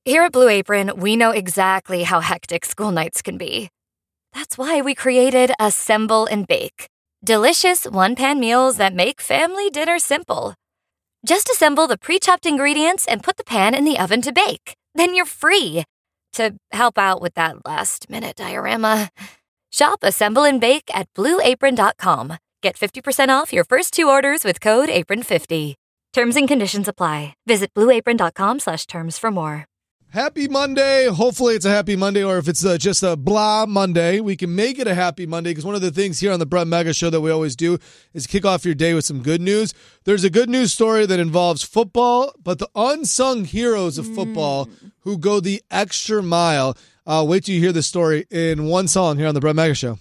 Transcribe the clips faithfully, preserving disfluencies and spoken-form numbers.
Here at Blue Apron, we know exactly how hectic school nights can be. That's why we created Assemble and Bake. Delicious one-pan meals that make family dinner simple. Just assemble the pre-chopped ingredients and put the pan in the oven to bake. Then you're free to help out with that last-minute diorama. Shop Assemble and Bake at blue apron dot com. Get fifty percent off your first two orders with code apron fifty. Terms and conditions apply. Visit blue apron dot com slash terms for more. Happy Monday. Hopefully it's a happy Monday, or if it's uh, just a blah Monday, we can make it a happy Monday, because one of the things here on the Brett Mega Show that we always do is kick off your day with some good news. There's a good news story that involves football, but the unsung heroes of football mm. who go the extra mile. Uh, wait till you hear the story in one song here on the Brett Mega Show.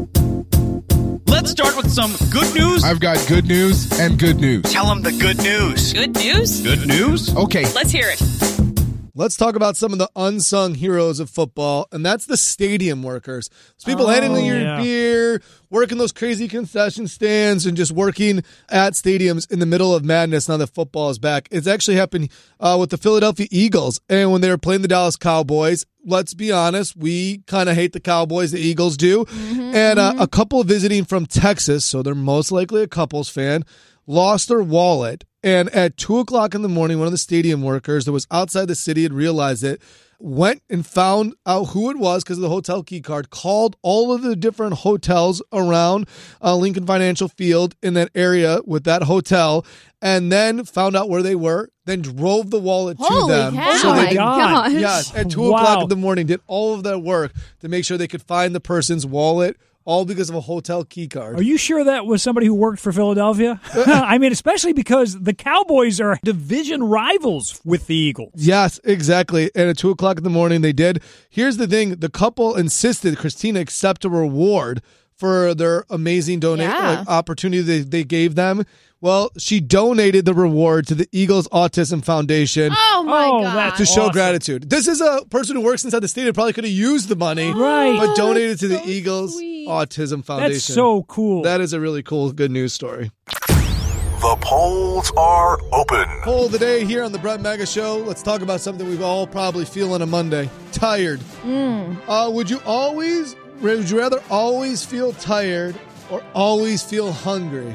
Let's start with some good news. I've got good news and good news. Tell them the good news. Good news? Good news? Okay. Let's hear it. Let's talk about some of the unsung heroes of football, and that's the stadium workers. It's people oh, handling your yeah. beer, working those crazy concession stands, and just working at stadiums in the middle of madness now that football is back. It's actually happened uh, with the Philadelphia Eagles, and when they were playing the Dallas Cowboys. Let's be honest, we kind of hate the Cowboys, the Eagles do. Mm-hmm, and uh, mm-hmm. a couple visiting from Texas, so they're most likely a couples fan, lost their wallet. And at two o'clock in the morning, one of the stadium workers that was outside the city had realized it, went and found out who it was because of the hotel key card, called all of the different hotels around uh, Lincoln Financial Field in that area with that hotel, and then found out where they were, then drove the wallet Holy to them. Cow. So oh they my could, gosh. Yes, at two wow. o'clock in the morning, did all of that work to make sure they could find the person's wallet, all because of a hotel key card. Are you sure that was somebody who worked for Philadelphia? I mean, especially because the Cowboys are division rivals with the Eagles. Yes, exactly. And at two o'clock in the morning, they did. Here's the thing. The couple insisted Christina accept a reward for their amazing donation yeah. like, opportunity they, they gave them. Well, she donated the reward to the Eagles Autism Foundation. Oh, my oh, God. To show awesome. gratitude. This is a person who works inside the stadium, probably could have used the money, right. but donated to so the Eagles sweet. Autism Foundation. That's so cool. That is a really cool, good news story. The polls are open. Poll of the day here on the Brett Mega Show. Let's talk about something we all probably feel on a Monday. Tired. Mm. Uh, would you always, would you rather always feel tired or always feel hungry?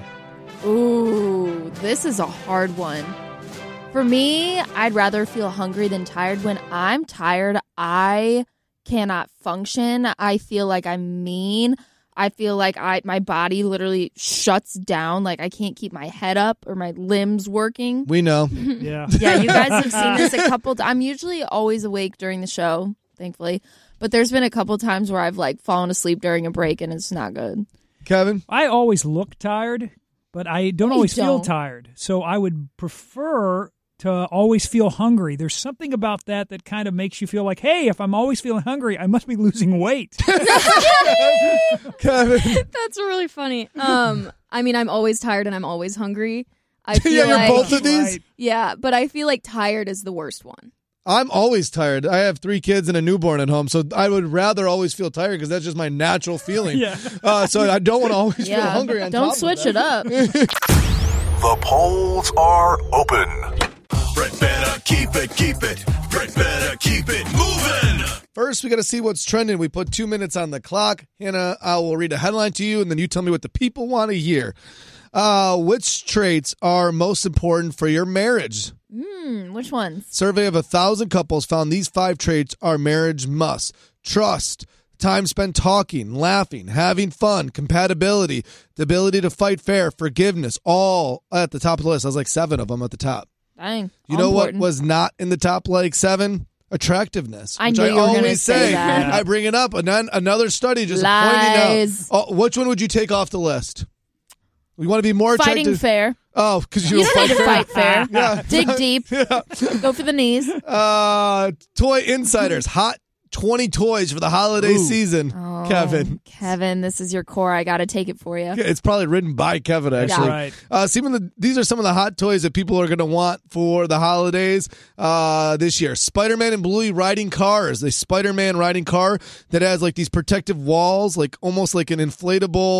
Ooh, this is a hard one. For me, I'd rather feel hungry than tired. When I'm tired, I cannot function. I feel like I'm mean. I feel like I my body literally shuts down. Like I can't keep my head up or my limbs working. We know. Yeah. Yeah, you guys have seen this a couple times. I'm usually always awake during the show, thankfully. But there's been a couple times where I've like fallen asleep during a break and it's not good. Kevin? I always look tired, but I don't I always don't. feel tired. So I would prefer to always feel hungry. There's something about that that kind of makes you feel like, hey, if I'm always feeling hungry, I must be losing weight. Kevin? That's really funny. Um, I mean, I'm always tired and I'm always hungry. I feel Yeah, you're like, both of these? Right. Yeah, but I feel like tired is the worst one. I'm always tired. I have three kids and a newborn at home, so I would rather always feel tired because that's just my natural feeling. Yeah. Uh, so I don't want to always Yeah. feel hungry on Don't top switch of it up. The polls are open. Brett better keep it, keep it. Brett better keep it moving. First, we got to see what's trending. We put two minutes on the clock. Hannah, I will read a headline to you, and then you tell me what the people want to hear. Uh, which traits are most important for your marriage? Hmm, which ones? Survey of a thousand couples found these five traits are marriage must. Trust, time spent talking, laughing, having fun, compatibility, the ability to fight fair, forgiveness, all at the top of the list. I was like seven of them at the top. Dang. You all know important. what was not in the top like seven? Attractiveness. I which knew I you were always gonna say that. I bring it up. And then another study just Lies. pointing out. Oh, which one would you take off the list? We want to be more attractive. Fighting fair. Oh, because you, You don't don't need to fight fight fair. Yeah. Dig deep. Yeah. Go for the knees. Uh, Toy Insiders. Hot twenty toys for the holiday Ooh. season. Oh, Kevin. Kevin, this is your core. I got to take it for you. Yeah, it's probably written by Kevin, actually. Yeah. Right. Uh, see, when the, these are some of the hot toys that people are going to want for the holidays uh, this year. Spider-Man and Bluey riding cars. The Spider-Man riding car that has like these protective walls, like almost like an inflatable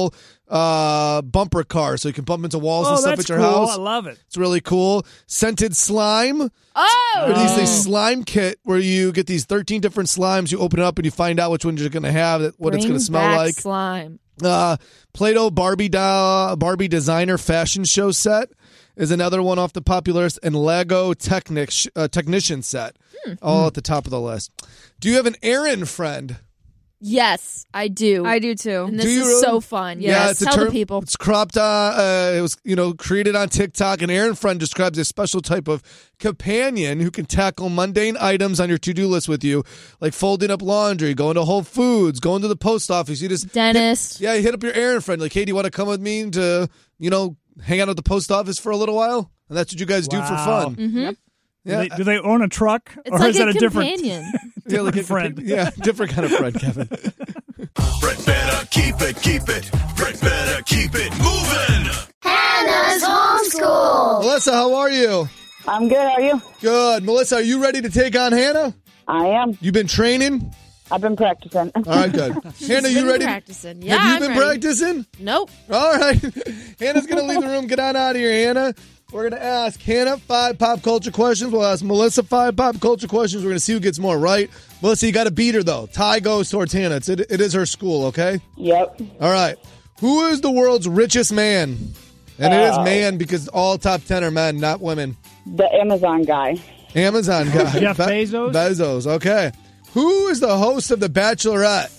uh, bumper car, so you can bump into walls Oh, and stuff that's at your cool. house. I love it. It's really cool. Scented slime. Oh! Or these, these slime kit where you get these thirteen different slimes. You open it up and you find out which ones you're going to have, what it's Bring going to smell back like. slime. Uh, Play-Doh Barbie doll, Barbie designer fashion show set is another one off the popular list, and Lego Technic uh, technician set, Hmm. all at the top of the list. Do you have an errand friend? Yes, I do. I do too. And this Do you is really? so fun. Yeah, Yes, it's a tell term- the people. It's cropped. Uh, uh, it was you know created on TikTok. An errand friend describes a special type of companion who can tackle mundane items on your to-do list with you, like folding up laundry, going to Whole Foods, going to the post office. You just Dentist. hit- yeah, you hit up your errand friend. Like, hey, do you want to come with me to you know hang out at the post office for a little while? And that's what you guys do for Wow. fun. Mm-hmm. Yeah, Do they, do they own a truck? It's or like is a that a different, companion. yeah, like a friend? Yeah, different kind of friend, Kevin. Brett better keep it, keep it. Brett better keep it moving. Hannah's homeschool. Melissa, how are you? I'm good. How are you? Good. Melissa, are you ready to take on Hannah? I am. You've been training? I've been practicing. All right, good. Hannah, you been ready? practicing. Yeah, Have you I'm been ready. practicing? Nope. All right. Hannah's going to leave the room. Get on out of here, Hannah. We're going to ask Hannah five pop culture questions. We'll ask Melissa five pop culture questions. We're going to see who gets more right. Melissa, you got to beat her, though. Tie goes towards Hannah. It's, it, it is her school, okay? Yep. All right. Who is the world's richest man? And it is Uh, man because all top ten are men, not women. The Amazon guy. Amazon guy. Jeff Be- Bezos? Bezos, okay. Who is the host of The Bachelorette?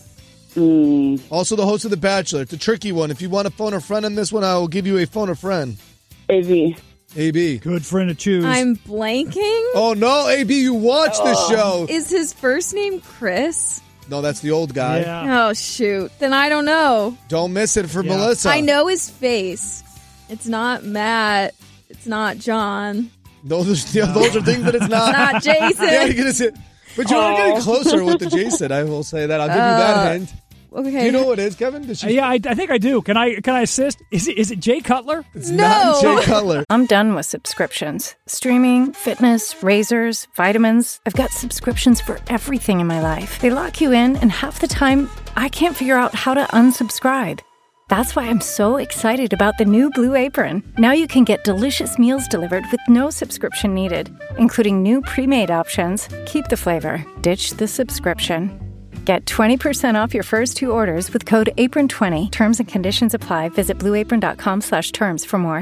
Mm. Also the host of The Bachelor. It's a tricky one. If you want to phone a friend on this one, I will give you a phone a friend. A V. A B. Good friend to choose. I'm blanking. Oh, no, A B, you watched the show. Is his first name Chris? No, that's the old guy. yeah. Oh, shoot. Then I don't know. Don't miss it for Yeah. Melissa. I know his face. It's not Matt. It's not John. Those are, yeah, those are things that it's not. Not Jason. Yeah, you're gonna say, but you're getting Oh. closer with the Jason. I will say that. I'll give you that Uh, hint. Okay. Do you know what it is, Kevin? Does Uh, she? yeah, I, I think I do. Can I can I assist? Is it is it Jay Cutler? It's No. not Jay Cutler. I'm done with subscriptions. Streaming, fitness, razors, vitamins. I've got subscriptions for everything in my life. They lock you in, and half the time, I can't figure out how to unsubscribe. That's why I'm so excited about the new Blue Apron. Now you can get delicious meals delivered with no subscription needed, including new pre-made options. Keep the flavor, ditch the subscription. Get twenty percent off your first two orders with code apron twenty. Terms and conditions apply. Visit blueapron.com slash terms for more.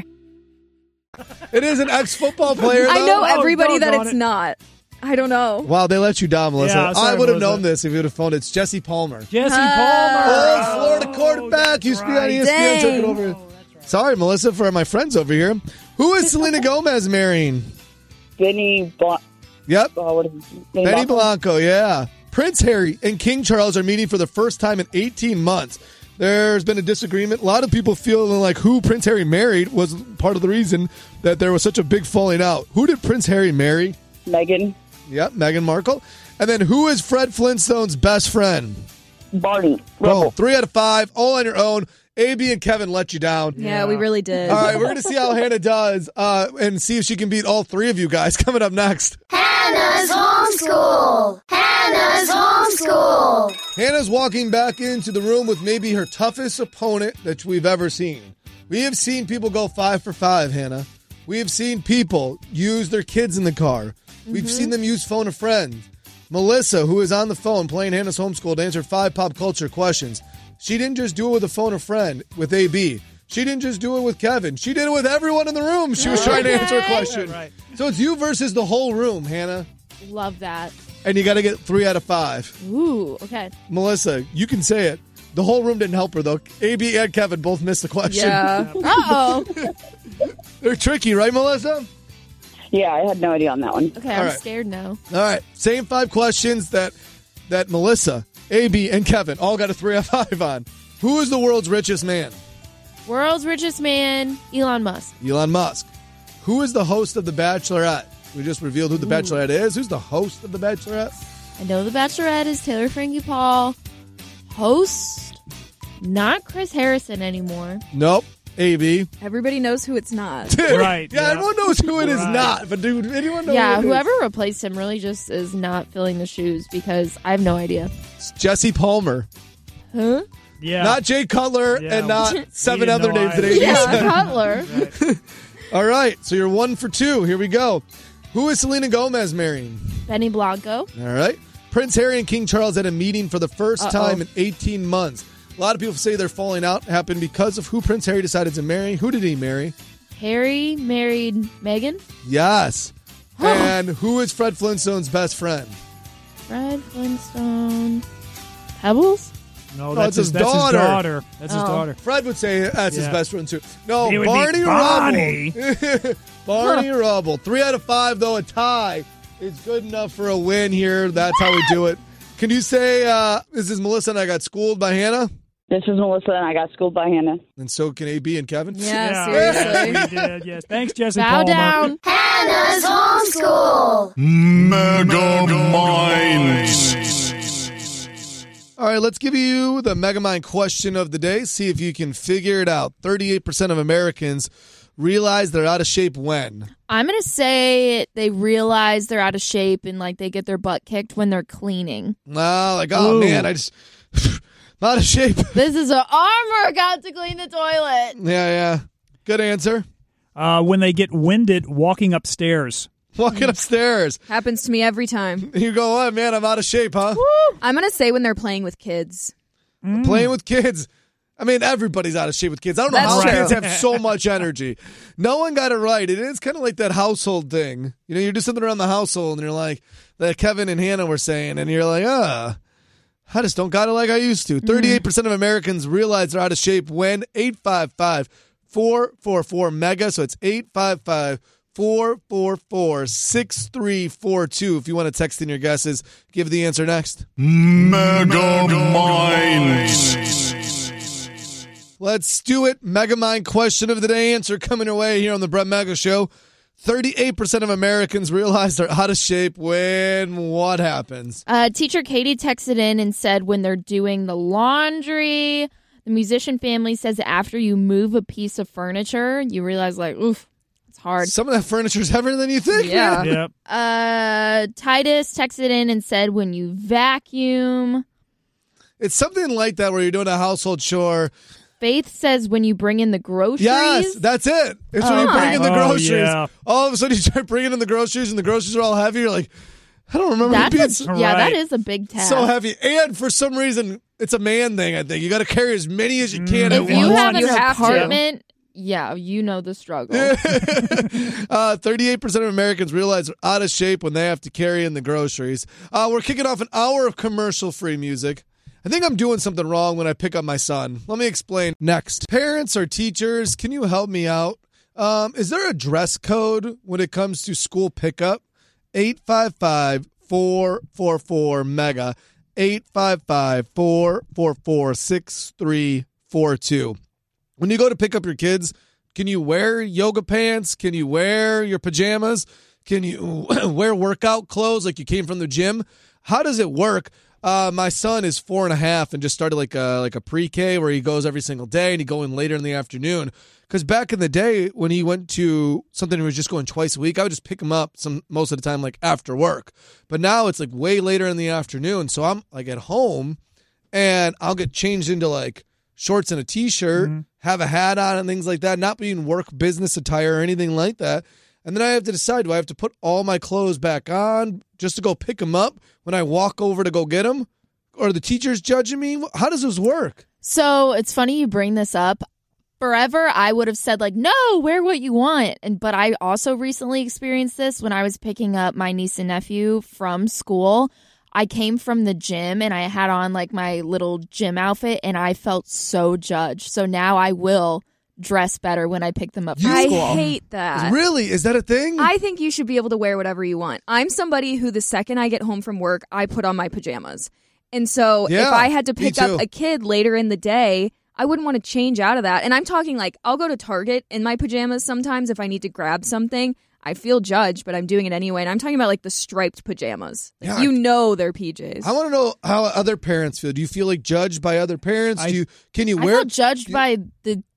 It is an ex-football player, I though. know Oh, everybody that doggone it's it. not. I don't know. Wow, they let you down, Melissa. Yeah, sorry, I would have Melissa. known this if you would have phoned. It's Jesse Palmer. Jesse Oh, Palmer. Florida quarterback. Used to be on right. E S P N. Took it Dang. over. Sorry, Melissa, for my friends over here. Who is Selena Gomez marrying? Benny Blanc. Yep, Oh, what is his name? Benny Blanco, yeah. Prince Harry and King Charles are meeting for the first time in eighteen months. There's been a disagreement. A lot of people feel like who Prince Harry married was part of the reason that there was such a big falling out. Who did Prince Harry marry? Megan. Yep, Meghan Markle. And then who is Fred Flintstone's best friend? Barney. Boom. Rubble. Three out of five, all on your own. A B and Kevin let you down. Yeah, we really did. All right, we're going to see how Hannah does uh, and see if she can beat all three of you guys coming up next. Hannah's homeschool. Hannah's homeschool. Hannah's walking back into the room with maybe her toughest opponent that we've ever seen. We have seen people go five for five, Hannah. We have seen people use their kids in the car. We've Mm-hmm. seen them use phone a friend. Melissa, who is on the phone playing Hannah's homeschool to answer five pop culture questions. She didn't just do it with a phone a friend with A B. She didn't just do it with Kevin. She did it with everyone in the room. She was trying to answer a question. Right. So it's you versus the whole room, Hannah. Love that. And you got to get three out of five. Ooh, okay. Melissa, you can say it. The whole room didn't help her, though. A B and Kevin both missed the question. Yeah. Uh-oh. They're tricky, right, Melissa? Yeah, I had no idea on that one. Okay, All I'm right. scared now. All right. Same five questions that that Melissa, A B, and Kevin all got a three out of five on. Who is the world's richest man? World's richest man, Elon Musk. Elon Musk. Who is the host of The Bachelorette? We just revealed who The Bachelorette is. Who's the host of The Bachelorette? I know The Bachelorette is Taylor Frankie Paul. Host, not Chris Harrison anymore. Nope. A B. Everybody knows who it's not. Right, Yeah, yeah. everyone knows who it is Right. not. But dude, anyone know yeah, who it is? whoever replaced him really just is not filling the shoes because I have no idea. It's Jesse Palmer. Huh? Yeah. Not Jay Cutler Yeah. and not We seven didn't other know names that either. A B Yeah, said. Cutler. All right, so you're one for two. Here we go. Who is Selena Gomez marrying? Benny Blanco. All right. Prince Harry and King Charles had a meeting for the first Uh-oh. time in eighteen months. A lot of people say their falling out happened because of who Prince Harry decided to marry. Who did he marry? Harry married Meghan. Yes. And who is Fred Flintstone's best friend? Fred Flintstone. Pebbles? No, No, that's, it's his, his that's daughter. his daughter. That's his Oh. daughter. Fred would say that's his Yeah. best friend, too. No, It would be Barney Barney. Rubble. Barney Rubble. Three out of five, though. A tie is good enough for a win here. That's how we do it. Can you say, uh, this is Melissa and I got schooled by Hannah? This is Melissa, and I got schooled by Hannah. And so can A B and Kevin? Yeah, Yeah, seriously. we did. Yes. Thanks, Jesse Bow Palmer. down. Hannah's homeschool. Mega Minds. All right, let's give you the Megamind question of the day. See if you can figure it out. thirty-eight percent of Americans realize they're out of shape when? I'm going to say they realize they're out of shape and like they get their butt kicked when they're cleaning. Oh, like, oh, Ooh. man, I just... I'm out of shape. This is an arm workout to clean the toilet. Yeah, yeah. Good answer. Uh, when they get winded walking upstairs. Walking upstairs. Happens to me every time. You go, oh, man, I'm out of shape, huh? I'm going to say when they're playing with kids. Playing with kids. I mean, everybody's out of shape with kids. I don't know That's how true. kids have so much energy. No one got it right. It is kind of like that household thing. You know, you're just sitting around the household and you're like, that Kevin and Hannah were saying, and you're like, ah, I just don't got it like I used to. thirty-eight percent of Americans realize they're out of shape when eight five five, four four four, MEGA. So it's eight five five, four four four, six three four two. If you want to text in your guesses, give the answer next. Mega Minds. Let's do it. Megamind question of the day. Answer coming your way here on the Brett Mega Show. thirty-eight percent of Americans realize they're out of shape when what happens? Uh, teacher Katie texted in and said when they're doing the laundry. The musician family says after you move a piece of furniture, you realize like, oof, it's hard. Some of that furniture is heavier than you think. Yeah. man. Yep. Uh, Titus texted in and said when you vacuum. It's something like that where you're doing a household chore. Faith says when you bring in the groceries. Yes, that's it. It's when you Oh. bring in the Oh, groceries. yeah. All of a sudden you start bringing in the groceries and the groceries are all heavy. You're like, I don't remember it being That's so, a, yeah, Right. that is a big task. so heavy. And for some reason, it's a man thing, I think. You got to carry as many as you can at If you once. have an You have to. apartment, yeah, you know the struggle. uh, thirty-eight percent of Americans realize they're out of shape when they have to carry in the groceries. Uh, we're kicking off an hour of commercial-free music. I think I'm doing something wrong when I pick up my son. Let me explain next. Parents or teachers, can you help me out? Um, is there a dress code when it comes to school pickup? eight five five, four four four, MEGA. eight five five, four four four, six three four two. When you go to pick up your kids, can you wear yoga pants? Can you wear your pajamas? Can you wear workout clothes like you came from the gym? How does it work? Uh, my son is four and a half and just started like a like a pre-K where he goes every single day and he go in later in the afternoon. Because back in the day when he went to something he was just going twice a week, I would just pick him up some most of the time like after work. But now it's like way later in the afternoon, so I'm like at home and I'll get changed into like shorts and a t-shirt, Mm-hmm. have a hat on and things like that, not being work business attire or anything like that. And then I have to decide, do I have to put all my clothes back on just to go pick them up when I walk over to go get them? Or are the teachers judging me? How does this work? So it's funny you bring this up. Forever, I would have said like, no, wear what you want. And but I also recently experienced this when I was picking up my niece and nephew from school. I came from the gym and I had on like my little gym outfit and I felt so judged. So now I will dress better when I pick them up from I school. hate that. Really? Is that a thing? I think you should be able to wear whatever you want. I'm somebody who the second I get home from work, I put on my pajamas. And so Yeah, if I had to me pick up too. a kid later in the day, I wouldn't want to change out of that. And I'm talking like I'll go to Target in my pajamas sometimes if I need to grab something. I feel judged, but I'm doing it anyway. And I'm talking about like the striped pajamas. Like, Yeah, you I- know they're P Js. I want to know how other parents feel. Do you feel like judged by other parents? I- Do you can you I wear felt judged by the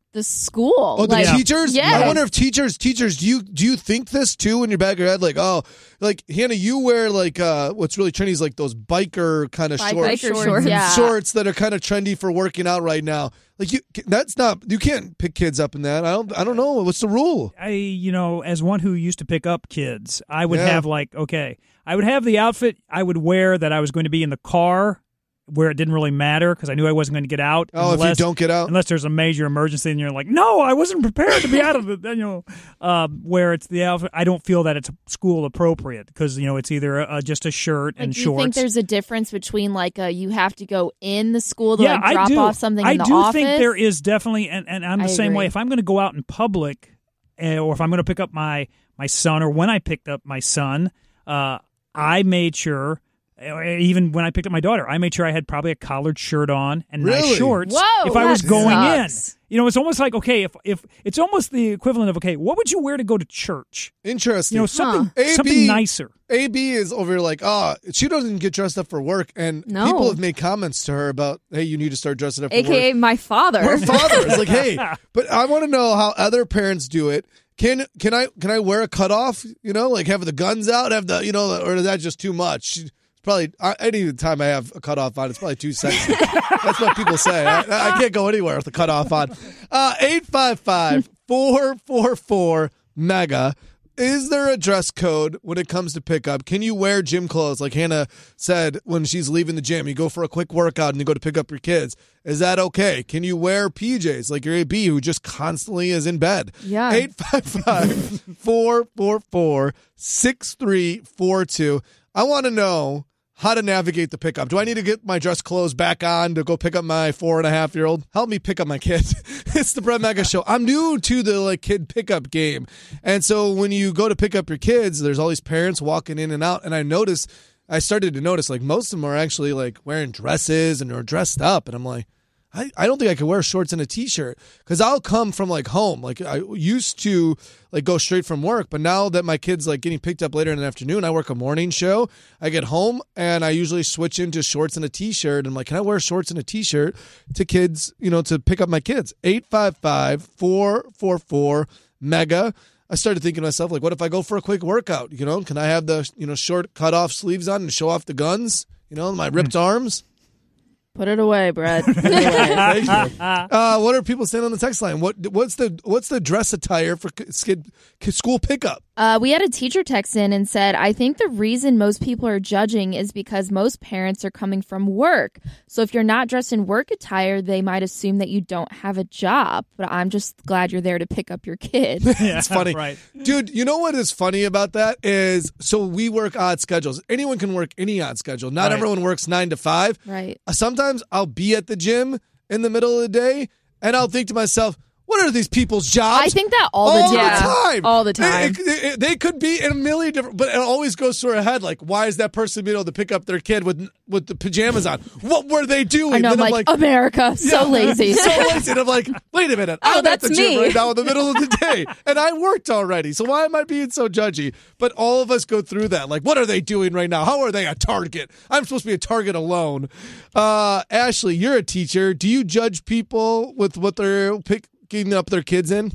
the school. Oh, the like, teachers? Yes. I wonder if teachers, teachers, do you do you think this too in your back of your head? Like, oh, like Hannah, you wear like uh, what's really trendy is like those biker kind of Bike- shorts, biker shorts, yeah. shorts that are kind of trendy for working out right now. Like you, that's not you can't pick kids up in that. I don't. I don't know. What's the rule? I, you know, as one who used to pick up kids, I would Yeah. have like, okay, I would have the outfit I would wear that I was going to be in the car where it didn't really matter because I knew I wasn't going to get out. Oh, unless, if you don't get out? Unless there's a major emergency and you're like, no, I wasn't prepared to be out of it. You know, um, where it's the outfit, I don't feel that it's school appropriate because, you know, it's either a, just a shirt Like, and do you shorts. think there's a difference between like a, you have to go in the school to yeah, like drop I do. off something I in the do office? think there is definitely, and, and I'm the I same way. agree. If I'm going to go out in public, uh, or if I'm going to pick up my my son, or when I picked up my son, uh, I made sure. uh, Even when I picked up my daughter, I made sure I had probably a collared shirt on and nice Really? shorts. Whoa, if I was that going sucks. in, you know, it's almost like okay, if if it's almost the equivalent of okay, what would you wear to go to church? Interesting. You know, something Huh. something A B nicer. A B is over here like, oh, she doesn't get dressed up for work, and No. people have made comments to her about, hey, you need to start dressing up for A K A work. my father. Her father is like, hey, but I want to know how other parents do it. Can can I can I wear a cutoff? You know, like have the guns out, have the you know, or is that just too much? It's probably I, any time I have a cutoff on, it's probably too sexy. That's what people say. I, I can't go anywhere with the cutoff on. Uh, eight five five, four four four, mega. Is there a dress code when it comes to pickup? Can you wear gym clothes like Hannah said when she's leaving the gym? You go for a quick workout and you go to pick up your kids. Is that okay? Can you wear P Js like your A B who just constantly is in bed? Yeah. eight five five, four four four, six three four two. I want to know how to navigate the pickup. Do I need to get my dress clothes back on to go pick up my four and a half year old? Help me pick up my kid. It's the Brett Mega Show. I'm new to the like kid pickup game. And so when you go to pick up your kids, there's all these parents walking in and out. And I noticed, I started to notice like most of them are actually like wearing dresses and are dressed up. And I'm like, I, I don't think I could wear shorts and a t-shirt because I'll come from like home. Like I used to like go straight from work, but now that my kid's like getting picked up later in the afternoon, I work a morning show. I get home and I usually switch into shorts and a t-shirt. And I'm like, can I wear shorts and a t-shirt to kids, you know, to pick up my kids? eight five five, four four four, mega. I started thinking to myself, like, what if I go for a quick workout? You know, can I have the, you know, short cut off sleeves on and show off the guns? You know, my ripped arms? Put it away, Brett. Put it away. Thank you. Uh, what are people saying on the text line? What what's the what's the dress attire for skid, school pickup? Uh, we had a teacher text in and said, I think the reason most people are judging is because most parents are coming from work. So if you're not dressed in work attire, they might assume that you don't have a job. But I'm just glad you're there to pick up your kid. It's funny. Right. Dude, you know what is funny about that is, so we work odd schedules. Anyone can work any odd schedule. Not Right. everyone works nine to five. Right. Uh, Sometimes I'll be at the gym in the middle of the day and I'll think to myself, what are these people's jobs? I think that all the all time. time. All the time. They, they- they could be in a million different, but it always goes through our head. Like, why is that person being able to pick up their kid with with the pajamas on? What were they doing? I know, Then I'm like, America, so lazy. so lazy. And I'm like, wait a minute. Oh, I'm at the that's gym me. right now in the middle of the day, and I worked already. So why am I being so judgy? But all of us go through that. Like, what are they doing right now? How are they a target? I'm supposed to be a target alone. Uh, Ashley, you're a teacher. Do you judge people with what they're picking up their kids in?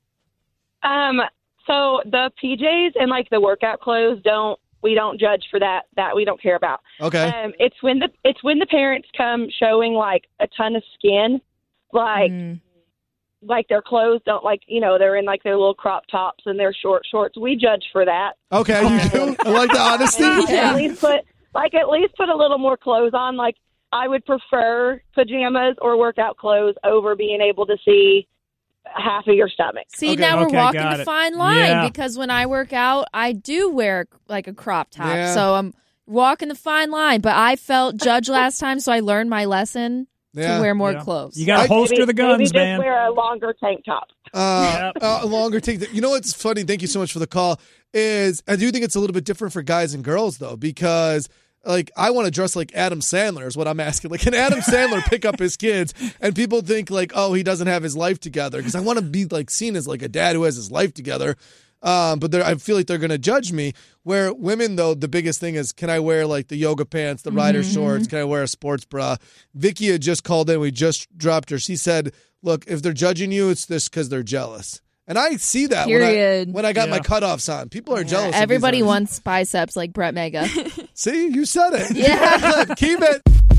Um, so the P Js and like the workout clothes don't we don't judge for that. That we don't care about. Okay. Um, it's when the it's when the parents come showing like a ton of skin, like Mm. like their clothes don't like you know they're in like their little crop tops and their short shorts. We judge for that. Okay, you do. I like the honesty. And At least put like at least put a little more clothes on. Like I would prefer pajamas or workout clothes over being able to see half of your stomach. See, Okay. now we're Okay, walking got the it. fine line Yeah. because when I work out, I do wear like a crop top. Yeah. So I'm walking the fine line. But I felt judged last time, so I learned my lesson Yeah. to wear more Yeah. clothes. You got I- to holster maybe, the guns, maybe just man. wear a longer tank top. Uh, Yep. uh, a longer take. The, you know what's funny? Thank you so much for the call. Is I do think it's a little bit different for guys and girls though, because like I want to dress like Adam Sandler is what I'm asking. Like, can Adam Sandler pick up his kids? And people think like, oh, he doesn't have his life together. Because I want to be like seen as like a dad who has his life together. Um, but they're- I feel like they're going to judge me. Where women, though, the biggest thing is, can I wear like the yoga pants, the rider Mm-hmm. shorts? Can I wear a sports bra? Vicky had just called in. We just dropped her. She said look, if they're judging you, it's just because they're jealous. And I see that Period. when I, when I got Yeah. my cutoffs on. People are Yeah, jealous. of these everybody artists. wants biceps like Brett Mega. See, you said it. Yeah. Keep it.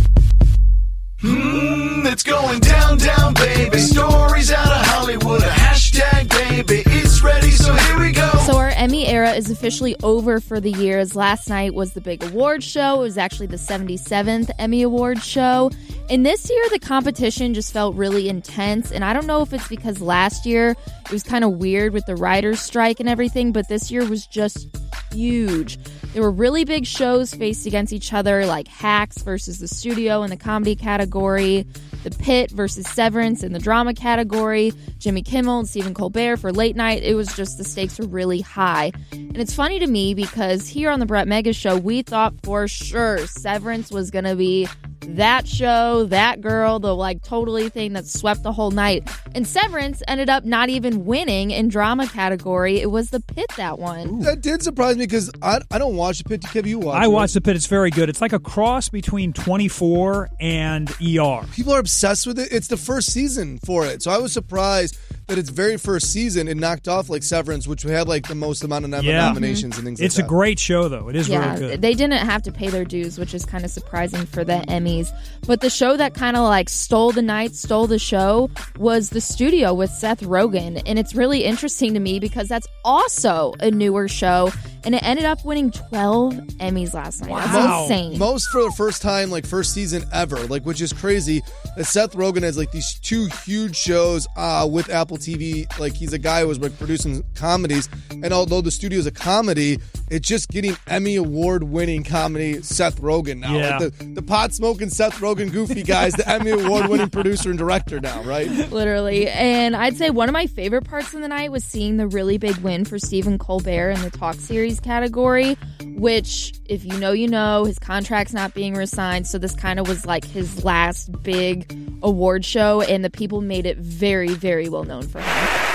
Mm, it's going down, down, baby. Stories out of Hollywood. A hashtag, baby. It's ready, so here we go. So our Emmy era is officially over for the years. Last night was the big award show. It was actually the seventy-seventh Emmy Award show. And this year, the competition just felt really intense. And I don't know if it's because last year it was kind of weird with the writer's strike and everything, but this year was just huge. There were really big shows faced against each other, like Hacks versus The Studio in the comedy category, The Pit versus Severance in the drama category, Jimmy Kimmel and Stephen Colbert for late night. It was just, the stakes were really high. And it's funny to me because here on the Brett Mega Show, we thought for sure Severance was going to be that show, that girl, the like totally thing that swept the whole night. And Severance ended up not even winning in drama category. It was The Pit that won. That did surprise me because I, I don't watch The Pit. Have you watched I it? watched The Pit. It's very good. It's like a cross between twenty-four and E R. People are obsessed with it. It's the first season for it. So I was surprised that its very first season it knocked off like Severance, which had like the most amount of nom- Yeah. nominations and things It's like a that. great show, though. It is Yeah, really good. they didn't have to pay their dues, which is kind of surprising for the Emmys. But the show that kind of like stole the night, stole the show, was The Studio with Seth Rogen. And it's really interesting to me because that's also a newer show. And it ended up winning twelve Emmys last night. That's Most- insane. Most for the first time, like first season ever, like which is crazy. That Seth Rogen has like these two huge shows uh, with Apple T V. Like he's a guy who was like producing comedies, and although The Studio is a comedy, it's just getting Emmy award winning comedy. Seth Rogen now, Yeah. like the, the pot smoking Seth Rogen goofy guy is the Emmy award winning producer and director now, right? Literally. And I'd say one of my favorite parts of the night was seeing the really big win for Stephen Colbert in the talk series category, which, if you know, you know, his contract's not being re-signed. So this kind of was like his last big award show, and the people made it very, very well known for him.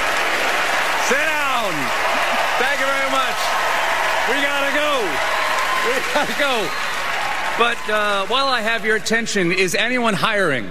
Sit down. Thank you very much. We gotta go. We gotta go. But uh, while I have your attention, is anyone hiring?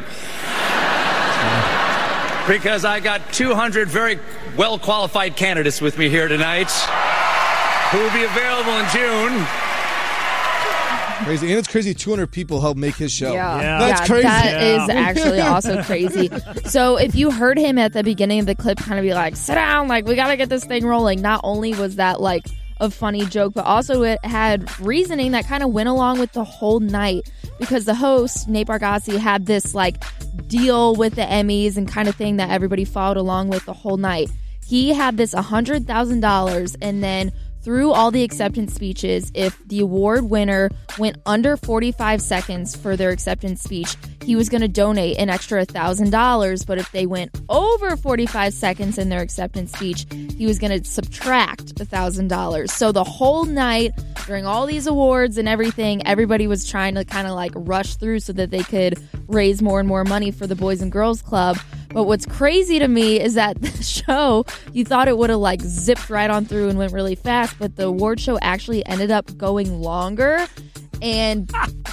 Because I got two hundred very well-qualified candidates with me here tonight who will be available in June. Crazy. And it's crazy two hundred people helped make his show. Yeah. Yeah. That's Yeah, crazy. That Yeah. is actually also crazy. So if you heard him at the beginning of the clip kind of be like, sit down, like, we got to get this thing rolling, not only was that like a funny joke, but also it had reasoning that kind of went along with the whole night, because the host, Nate Bargatze, had this like deal with the Emmys and kind of thing that everybody followed along with the whole night. He had this one hundred thousand dollars, and then through all the acceptance speeches, if the award winner went under forty-five seconds for their acceptance speech, he was going to donate an extra one thousand dollars. But if they went over forty-five seconds in their acceptance speech, he was going to subtract one thousand dollars. So the whole night, during all these awards and everything, everybody was trying to kind of like rush through so that they could raise more and more money for the Boys and Girls Club. But what's crazy to me is that the show, you thought it would have like zipped right on through and went really fast, but the award show actually ended up going longer. And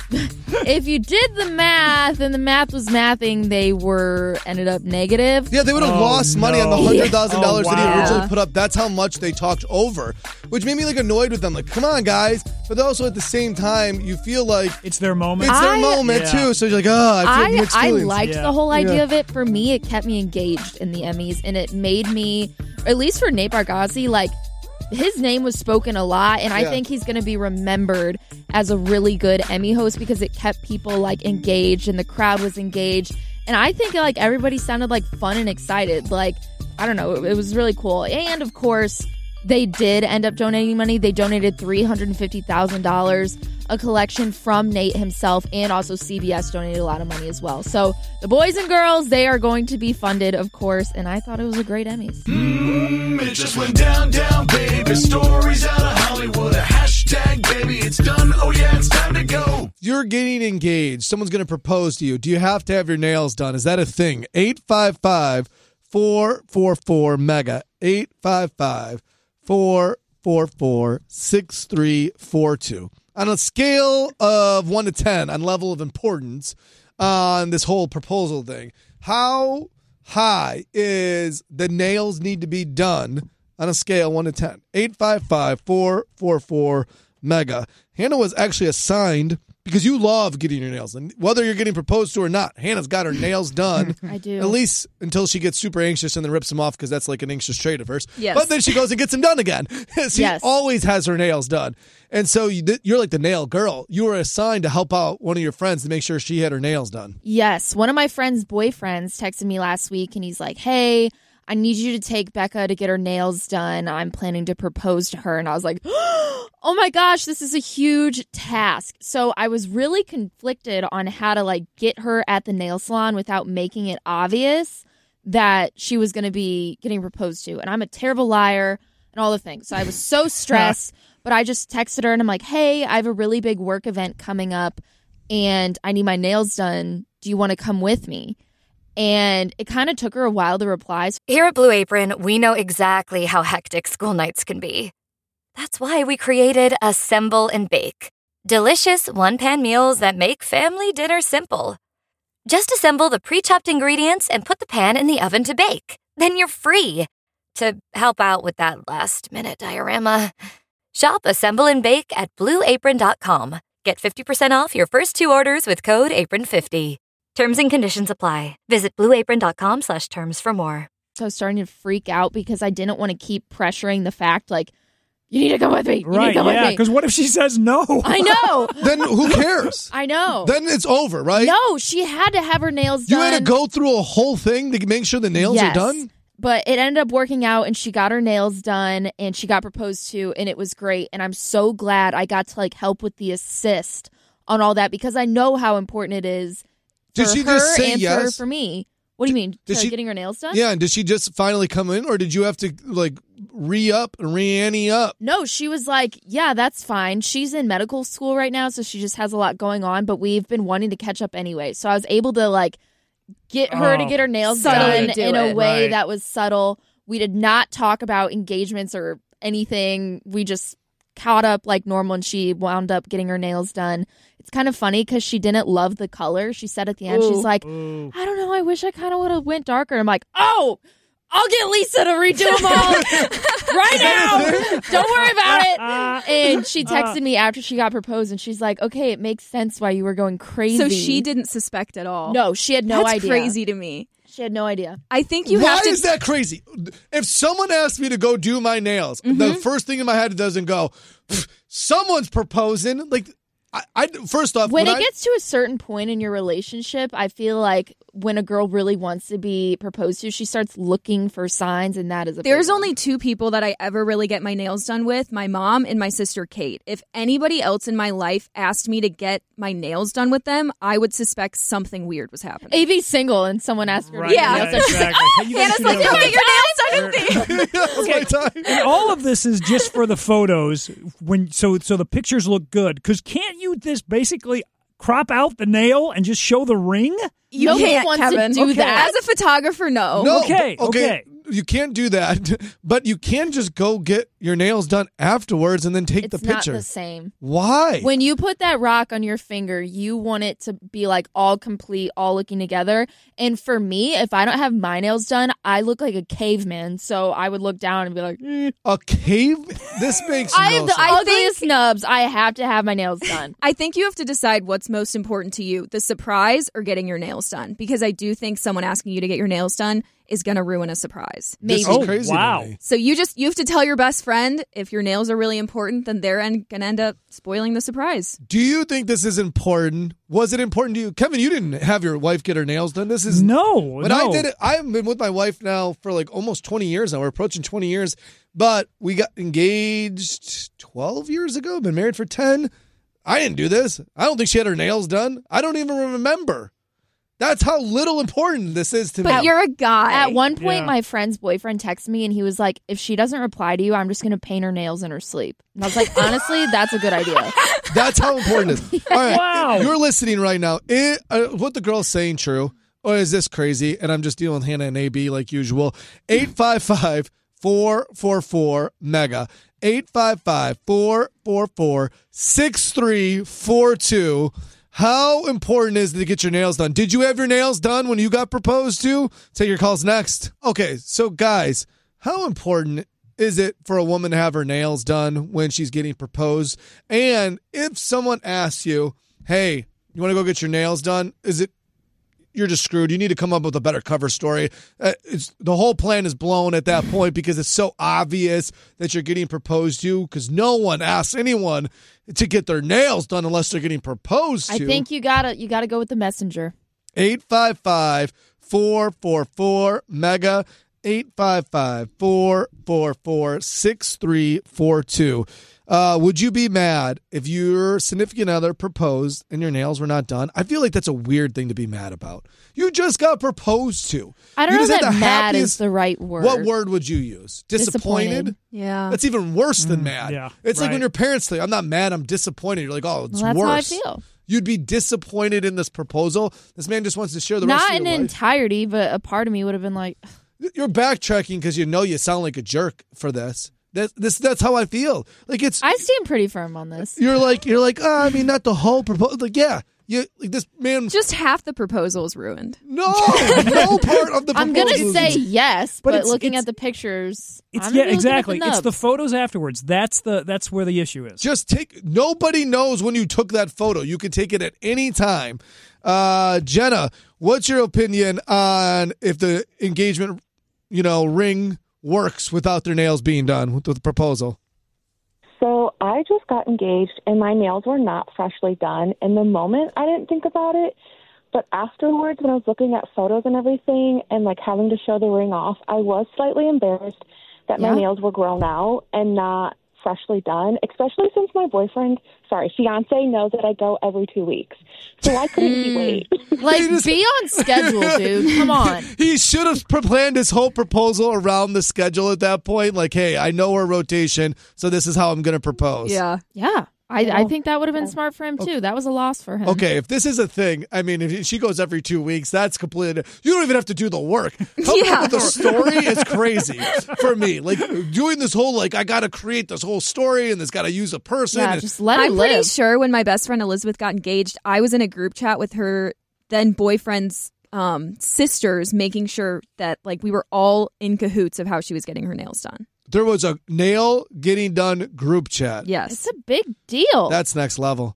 if you did the math, and the math was mathing, they were ended up negative. Yeah, they would have Oh, lost money on the no. one hundred thousand dollars Oh, that he wow. originally put up. That's how much they talked over, which made me like annoyed with them. Like, come on, guys. But also at the same time, you feel like It's their moment. it's their I- moment Yeah. too. So you're like, oh, I feel I, mixed I feelings. liked Yeah. the whole idea Yeah. of it. For me, it kept me engaged in the Emmys, and it made me, at least for Nate Bargatze, like, his name was spoken a lot, and I Yeah. think he's going to be remembered as a really good Emmy host because it kept people like engaged and the crowd was engaged. And I think like everybody sounded like fun and excited. Like, I don't know, it, it was really cool. And of course, they did end up donating money. They donated three hundred fifty thousand dollars, a collection from Nate himself, and also C B S donated a lot of money as well. So the boys and girls, they are going to be funded, of course, and I thought it was a great Emmys. Mm, it just went down, down, baby. Stories out of Hollywood. A hashtag, baby. It's done. Oh, yeah, it's time to go. You're getting engaged. Someone's going to propose to you. Do you have to have your nails done? Is that a thing? eight five five, four four four, MEGA. eight five five, four four four, six three four two. On a scale of one to ten, on level of importance on this whole proposal thing, how high is the nails need to be done on a scale one to ten? eight five five, four four four, mega. Hannah was actually assigned because you love getting your nails done. Whether you're getting proposed to or not, Hannah's got her nails done. I do. At least until she gets super anxious and then rips them off because that's like an anxious trait of hers. Yes. But then she goes and gets them done again. she Yes. always has her nails done. And so you, you're like the nail girl. You were assigned to help out one of your friends to make sure she had her nails done. Yes. One of my friend's boyfriends texted me last week and he's like, hey, I need you to take Becca to get her nails done. I'm planning to propose to her. And I was like, oh my gosh, this is a huge task. So I was really conflicted on how to like get her at the nail salon without making it obvious that she was going to be getting proposed to. And I'm a terrible liar and all the things. So I was so stressed, but I just texted her and I'm like, hey, I have a really big work event coming up and I need my nails done. Do you want to come with me? And it kind of took her a while to reply. Here at Blue Apron, we know exactly how hectic school nights can be. That's why we created Assemble and Bake. Delicious one-pan meals that make family dinner simple. Just assemble the pre-chopped ingredients and put the pan in the oven to bake. Then you're free to help out with that last-minute diorama. Shop Assemble and Bake at blue apron dot com. Get fifty percent off your first two orders with code apron fifty. Terms and conditions apply. Visit blue apron dot com slash terms for more. So I was starting to freak out because I didn't want to keep pressuring the fact, like, you need to come with me. You need Right, to come yeah, with me. because what if she says no? I know. Then who cares? I know. Then it's over, right? No, she had to have her nails You done. had to go through a whole thing to make sure the nails Yes. are done? But it ended up working out, and she got her nails done, and she got proposed to, and it was great. And I'm so glad I got to like help with the assist on all that because I know how important it is for Did she her just say and yes? for, for me. What do you mean? Did For she- getting her nails done? Yeah, and did she just finally come in, or did you have to like re-up and re-ante up? No, she was like, yeah, that's fine. She's in medical school right now, so she just has a lot going on, but we've been wanting to catch up anyway. So I was able to like get her Oh, to get her nails subtly done do in a it. way Right. that was subtle. We did not talk about engagements or anything. We just caught up like normal, and she wound up getting her nails done. It's kind of funny because she didn't love the color. She said at the end, Ooh. she's like, Ooh. I don't know, I wish I kind of would have went darker. I'm like, oh, I'll get Lisa to redo them all right now. Don't worry about it. And she texted me after she got proposed, and she's like, okay, it makes sense why you were going crazy. So she didn't suspect at all. No, she had no That's idea. crazy to me. She had no idea. I think you Why have to. is that crazy? If someone asked me to go do my nails, Mm-hmm. the first thing in my head doesn't go, someone's proposing. Like, I, I first off, When it I- gets to a certain point in your relationship, I feel like when a girl really wants to be proposed to, she starts looking for signs, and that is a big There's one. only two people that I ever really get my nails done with, my mom and my sister Kate. If anybody else in my life asked me to get my nails done with them, I would suspect something weird was happening. A B's single, and someone asked her Right, to get Yeah. her nails done. She's like, exactly. oh, Hey, you guys Hannah's should like, know no, that. get your nails done with me. That's Okay. my time. And all of this is just for the photos when so so the pictures look good. Because can't you just basically crop out the nail and just show the ring? You Nobody can't, wants to Kevin. do Okay. that. As a photographer, no. No, Okay, but- okay. You can't do that, but you can just go get your nails done afterwards and then take it's the not picture. the same. Why? When you put that rock on your finger, you want it to be like all complete, all looking together. And for me, if I don't have my nails done, I look like a caveman. So I would look down and be like, eh. A cave? This makes I no have the sense. ugliest nubs. I have to have my nails done. I think you have to decide what's most important to you, the surprise or getting your nails done. Because I do think someone asking you to get your nails done is going to ruin a surprise. Maybe. This is Oh, crazy wow. to me. So you just you have to tell your best friend if your nails are really important, then they're going to end up spoiling the surprise. Do you think this is important? Was it important to you? Kevin, you didn't have your wife get her nails done. This is No, But no. I did it. I've been with my wife now for like almost twenty years now. We're approaching twenty years. But we got engaged twelve years ago. Been married for ten. I didn't do this. I don't think she had her nails done. I don't even remember. That's how little important this is to But me. you're a guy. At one point, Yeah. my friend's boyfriend texted me and he was like, if she doesn't reply to you, I'm just going to paint her nails in her sleep. And I was like, honestly, that's a good idea. That's how important it is. All right. Wow. You're listening right now. It, uh, what the girl's saying true? Or is this crazy? And I'm just dealing with Hannah and A B like usual. eight five five, four four four, MEGA. eight five five, four four four, six three four two. How important is it to get your nails done? Did you have your nails done when you got proposed to? Take your calls next. Okay, so guys, how important is it for a woman to have her nails done when she's getting proposed? And if someone asks you, hey, you want to go get your nails done? Is it you're just screwed? You need to come up with a better cover story. Uh, it's, the whole plan is blown at that point because it's so obvious that you're getting proposed to because no one asks anyone to get their nails done unless they're getting proposed to. I think you gotta you gotta go with the messenger. eight five five, four four four, MEGA. eight five five, four four four, six three four two. Uh, would you be mad if your significant other proposed and your nails were not done? I feel like that's a weird thing to be mad about. You just got proposed to. I don't you know just that the mad happiest, is the right word. What word would you use? Disappointed? Disappointed. Yeah. That's even worse than mad. yeah, it's like right. when your parents say, I'm not mad, I'm disappointed. You're like, oh, it's Well, that's worse. how I feel. You'd be disappointed in this proposal. This man just wants to share the Not rest of in your life. entirety, but a part of me would have been like, You're backtracking because you know you sound like a jerk for this. That, this that's how I feel. Like it's. I stand pretty firm on this. You're like you're like. Oh, I mean, not the whole proposal. Like, yeah, you like this man. Just half the proposal is ruined. No, no part of the. I'm proposal gonna is- say yes, But but, it's- looking it's- at the pictures, It's I'm yeah, gonna be looking at exactly. the It's the nub. photos afterwards. That's the that's where the issue is. Just take. Nobody knows when you took that photo. You can take it at any time. Uh, Jenna, what's your opinion on if the engagement, you know, ring works without their nails being done with the proposal? So I just got engaged and my nails were not freshly done. In the moment, I didn't think about it. But afterwards, when I was looking at photos and everything and like having to show the ring off, I was slightly embarrassed that my Yeah. nails were grown out and not freshly done, especially since my boyfriend, sorry, fiance knows that I go every two weeks. So I couldn't wait. Like, be on schedule, dude. Come on. He should have pre- planned his whole proposal around the schedule at that point. Like, hey, I know our rotation, so this is how I'm going to propose. Yeah. Yeah. I, I think that would have been smart for him, too. That was a loss for him. Okay, if this is a thing, I mean, if she goes every two weeks, that's completely. You don't even have to do the work. Coming Yeah. up with the story is crazy for me. Like doing this whole like I got to create this whole story and this got to use a person. Yeah, and- just let her I'm pretty live. sure when my best friend Elizabeth got engaged, I was in a group chat with her then boyfriend's um, sisters, making sure that like we were all in cahoots of how she was getting her nails done. there was a nail getting done group chat. Yes. It's a big deal. That's next level.